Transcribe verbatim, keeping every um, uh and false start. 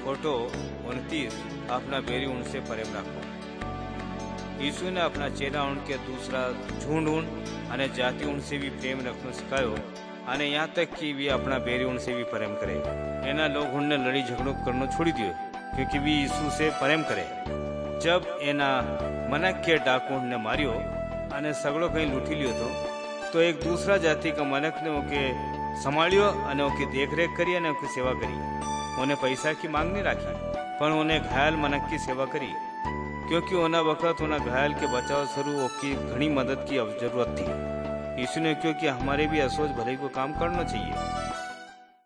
Photo उनतीस अपना berry उनसे प्रेम रखो। यीशु ने अपना चेला उनके दूसरा झुंड उन અને જાતિ उनसे भी प्रेम रखना सिखायो અને यहाँ तक कि वे अपना बेरी उनसे भी प्रेम करे। एना लोग उनने लड़ी झगड़ो करना छोड़ी दियो क्योंकि वे यीशु से प्रेम करे। जब एना मनक के डाकू ने मारियो અને सगड़ो कहीं लूटी लियो तो तो एक दूसरा जाति का मनक ने ओके संभालियो અને ओके देख रेख करी અને ओकी सेवा करी। उन्हें पैसा की मांग नहीं राखी पर उन्हें घायल मनक की सेवा करी क्योंकि उन्हें वक्त उन्हें घायल के बचाव शुरू ओकी घनी मदद की जरूरत थी। यीशु ने क्योंकि हमारे भी असोज भले को काम करना चाहिए।